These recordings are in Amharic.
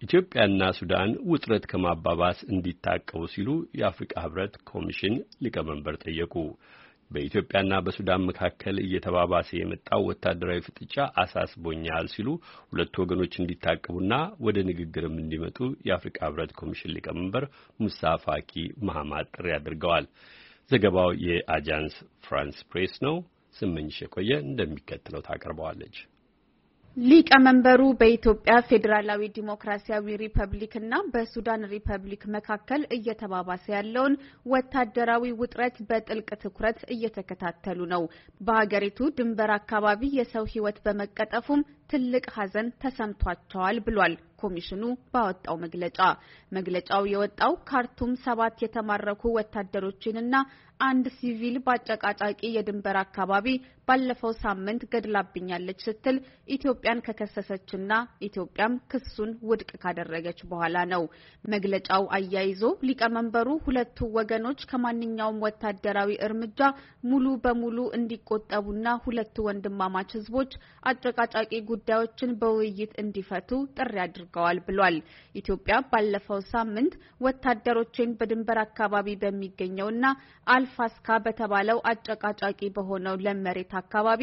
ኢትዮጵያና ሱዳን ውጥረት ከማባባስ እንዲታቀቡ ሲሉ የአፍሪካ ህብረት ኮሚሽን ሊቀመንበር ጠየቁ። በኢትዮጵያና በሱዳን መካከል እየተባባሰ የመጣው ወታደራዊ ፍጥጫ አሳስቦኛል ሲሉ ሁለቱ ወገኖች እንዲታቀቡና ወደ ንግግርም እንዲመጡ የአፍሪካ ህብረት ኮሚሽን ሊቀመንበር ሙሳ ፋኪ መሐማት ጥሪ አድርገዋል። ዘገባው የአጃንስ ፍራንስ ፕሬስ ነው። ስመኝሽ የቆየ እንደሚከተለው ታቀርበዋለች። ሊቀመንበሩ በኢትዮጵያ ፌዴራላዊ ዲሞክራሲያዊ ሪፐብሊክና በሱዳን ሪፐብሊክ መካከል እየተባባሰ ያለውን ወታደራዊ ውጥረት በጥልቅ ትኩረት እየተከታተሉ ነው። በሀገሪቱ ድንበር አካባቢ የሰው ሕይወት በመቀጠፉም ትልቅ ሐዘን ተሰምቷቸዋል ብሏል ኮሚሽኑ ባወጣው መግለጫው የወጣው ካርቱም 7 የተማረኩ ወታደሮችንና አንድ ሲቪል በአጨቃጫቂ የድንበር አካባቢ ባለፈው ሳምንት ገድላብኛለች ስትል ኢትዮጵያን ከከሰሰችና ኢትዮጵያም ክሱን ውድቅ ካደረገች በኋላ ነው። መግለጫው አያይዞ ሊቀመንበሩ ሁለቱ ወገኖች ከማንኛውም ወታደራዊ እርምጃ ሙሉ በሙሉ እንዲቆጠቡና ሁለቱ ወንድማማች ህዝቦች አጨቃጫቂ ጉዳዮችን በውይይት እንዲፈቱ ጥሪ አድርገዋል ብሏል። ኢትዮጵያ ባለፈው ሳምንት ወታደሮችን በድንበር አካባቢ በሚገኘውና አልፋስካ በተባለው አጨቃጫቂ በሆነው ለመሬት አካባቢ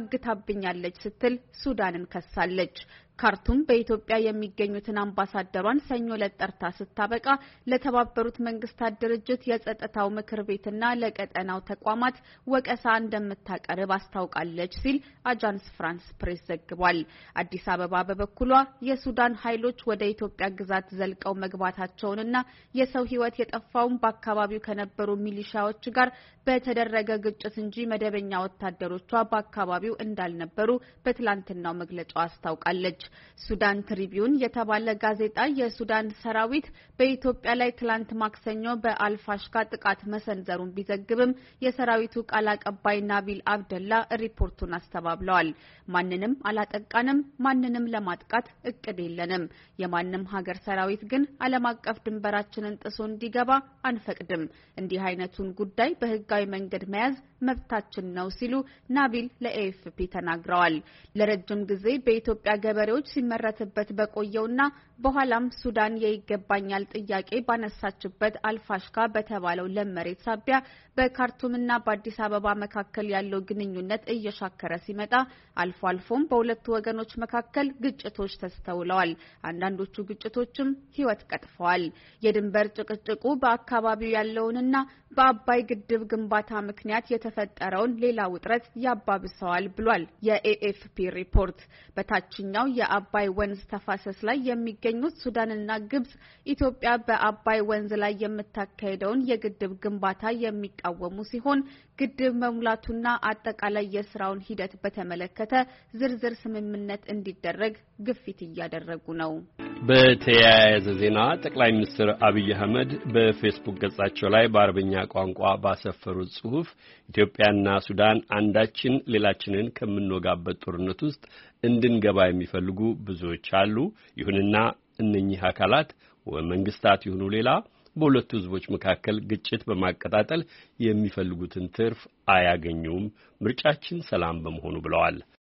አግታብኛለች ስትል ሱዳንን ከሳለች። ካርቱም በኢትዮጵያ የሚገኙትን አምባሳደሯን ሰኞ ዕለት ጠርታ ስታበቃ ለተባበሩት መንግስታት ድርጅት የጸጥታው ምክር ቤትና ለቀጠናው ተቋማት ወቀሳ እንደምታቀርብ አስታውቃለች ሲል አጃንስ ፍራንስ ፕሬስ ዘግቧል። አዲስ አበባ በበኩሏ የሱዳን ኃይሎች ወደ ኢትዮጵያ ግዛት ዘልቀው መግባታቸውንና የሰው ሕይወት የጠፋውን በአካባቢው ከነበሩ ሚሊሻዎች ጋር በተደረገ ግጭት እንጂ መደበኛ ወታደሮቿ በአካባቢው እንዳልነበሩ በትላንትናው መግለጫው አስታውቃለች። ሱዳን ትሪቢዩን የተባለ ጋዜጣ የሱዳን ሰራዊት በኢትዮጵያ ላይ ትላንት ማክሰኞ በአልፋሽካ ጥቃት መሰንዘሩን ቢዘግብም የሰራዊቱ ቃል አቀባይ ናቢል አብደላ ሪፖርቱን አስተባብለዋል። ማንንም አላጠቃንም፣ ማንንም ለማጥቃት እቅድ የለንም። የማንም ሀገር ሰራዊት ግን ዓለም አቀፍ ድንበራችንን ጥሶ እንዲገባ አንፈቅድም። እንዲህ አይነቱን ጉዳይ በህጋዊ መንገድ መያዝ መብታችን ነው ሲሉ ናቢል ለኤኤፍፒ ተናግረዋል። ለረጅም ጊዜ በኢትዮጵያ ገበሬዎች ሲመረትበት በቆየውና በኋላም ሱዳን የይገባኛል ጥያቄ ባነሳችበት አልፋሽካ በተባለው ለመሬት ሳቢያ በካርቱምና በአዲስ አበባ መካከል ያለው ግንኙነት እየሻከረ ሲመጣ አልፎም በሁለቱ ወገኖች መካከል ግጭቶች ተስተውለዋል። አንዳንዶቹ ግጭቶችም ሕይወት ቀጥፈዋል። የድንበር ጭቅጭቁ በአካባቢው ያለውንና በአባይ ግድብ ግንባታ ምክንያት የተፈጠረውን ሌላ ውጥረት ያባብሰዋል ብሏል የኤኤፍፒ ሪፖርት። በታችኛው የአባይ ወንዝ ተፋሰስ ላይ የሚገኙት ሱዳንና ግብጽ ኢትዮጵያ በአባይ ወንዝ ላይ የምታካሄደውን የግድብ ግንባታ የሚቃወሙ ሲሆን ግድብ መሙላቱና አጠቃላይ የስራውን ሂደት በተመለከተ ዝርዝር ስምምነት እንዲደረግ ግፊት እያደረጉ ነው። በተያያዘ ዜና ጠቅላይ ሚኒስትር አብይ አህመድ በፌስቡክ ገጻቸው ላይ በአረብኛ ቋንቋ ባሰፈሩት ጽሑፍ ኢትዮጵያና ሱዳን አንዳችን ሌላችንን ከምንወጋበት ጦርነት ውስጥ እንድንገባ የሚፈልጉ ብዙዎች አሉ። ይሁንና እነኚህ አካላት መንግስታት ይሁኑ ሌላ በሁለቱ ህዝቦች መካከል ግጭት በማቀጣጠል የሚፈልጉትን ትርፍ አያገኙም። ምርጫችን ሰላም በመሆኑ ብለዋል።